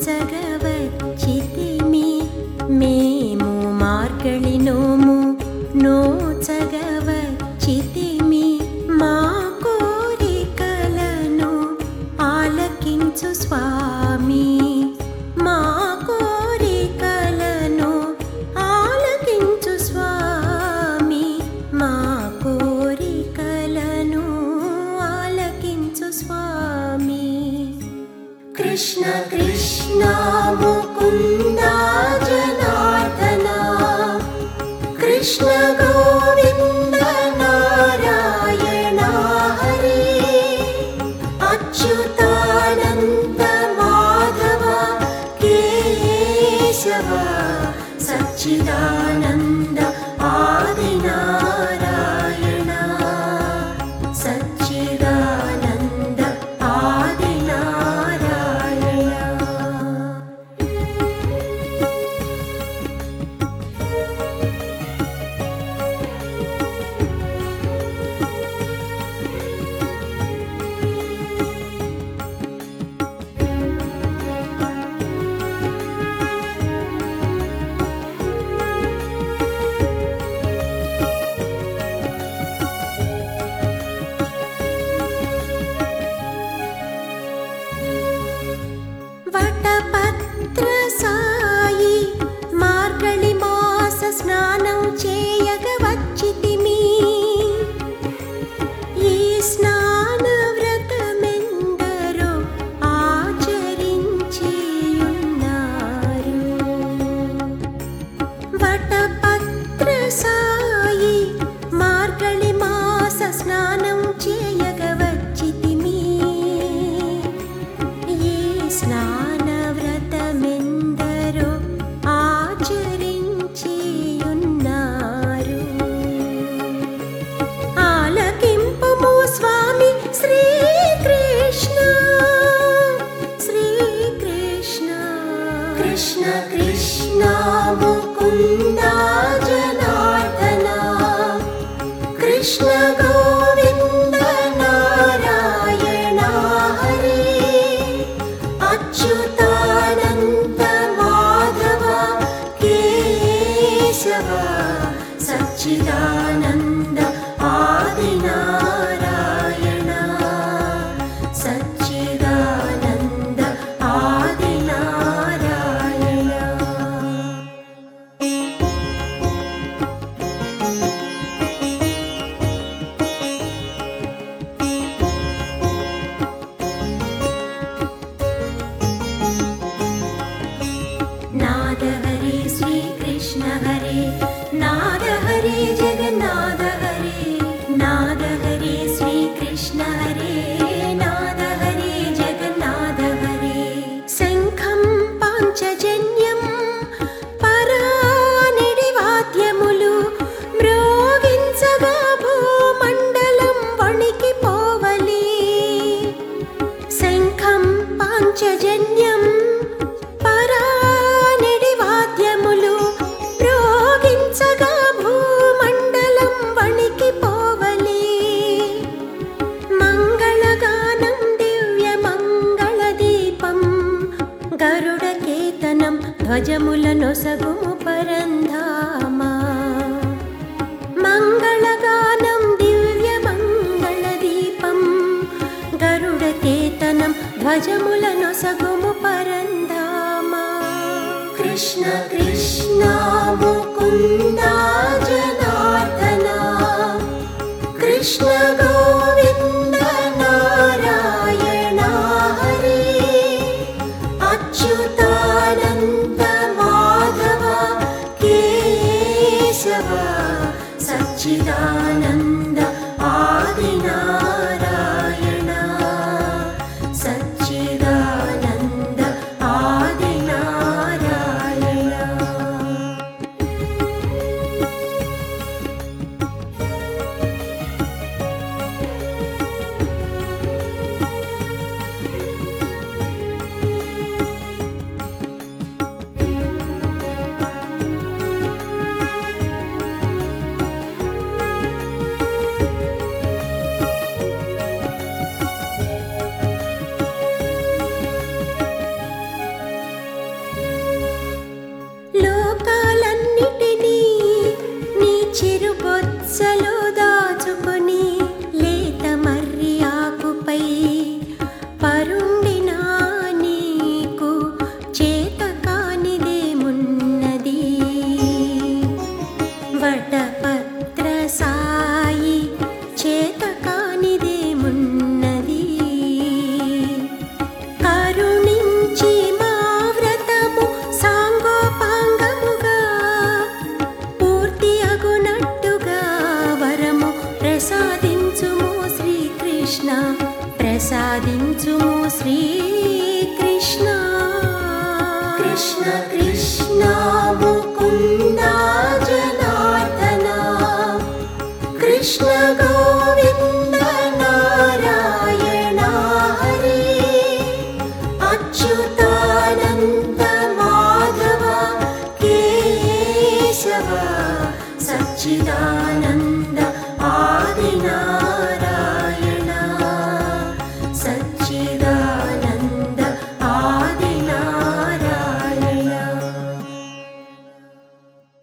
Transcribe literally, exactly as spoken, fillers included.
నోచగవచ్చితిమి మేము మార్గళి నోము నోచగవచ్చితిమి మా కోరికలను ఆలకించు స్వామి మా కోరికలను ఆలకించు స్వామి మా కోరికలను ఆలకించు స్వామి కృష్ణ కృష్ణ ముకుంద జనార్దన కృష్ణ గోవింద నారాయణ హరి అచ్యుతానంద మాధవ కేశవ సచ్చిదానంద ఆది నారాయణ సచ్చిదానంద ఆది నారాయణ. వటపత్ర సాయి మార్గళి మాస స్నానం చేయగ వచ్చితిమి ఈ స్నాన వ్రతమెందరో ఆచరించియున్నారు వటపత్ర సాయి మార్గళి మాస స్నానం చేయగ వచ్చితిమి ఈ స్నాన వ్రతమెందరో ఆచరించియున్నారు ఆలకింపుము స్వామి శ్రీకృష్ణ శ్రీకృష్ణ కృష్ణ కృష్ణ ముకుంద జనార్దన కృష్ణ గోవింద నారాయణ హరి అచ్యుతానంద మాధవ కేశవ సచ్చిదానంద ఆది నారాయణ సచ్చిదానంద ఆది నారాయణ. नाद हरे श्री कृष्ण हरे नाद हरे जगन्नाथ हरे नाद हरे श्री कृष्ण हरे नाद हरे जगन्नाथ हरे शंखं पांचजन्यं परानिडि वाद्यमुलु మ్రోగించగా భూమండలం వణికిపోవలి శంఖం పాంచజన్యం పరానిడి వాద్యములు మ్రోగించగా భూమండలం వణికిపోవలి మంగళగానం దివ్య మంగళ దీపం గరుడ కేతనం ధ్వజముల నొసగుము పరంధామా మంగళగానం దివ్య మంగళ దీపం గరుడ కేతనం ధ్వజముల నొసగుము పరంధామా కృష్ణ కృష్ణ ముకుంద జనార్దన కృష్ణ గోవింద నారాయణ హరి అచ్యుతానంద మాధవ కేశవ సచ్చిదానంద ఆది నారాయణ సచ్చిదానంద ఆది నారాయణ. ప్రసాదించుము శ్రీకృష్ణ కృష్ణ కృష్ణ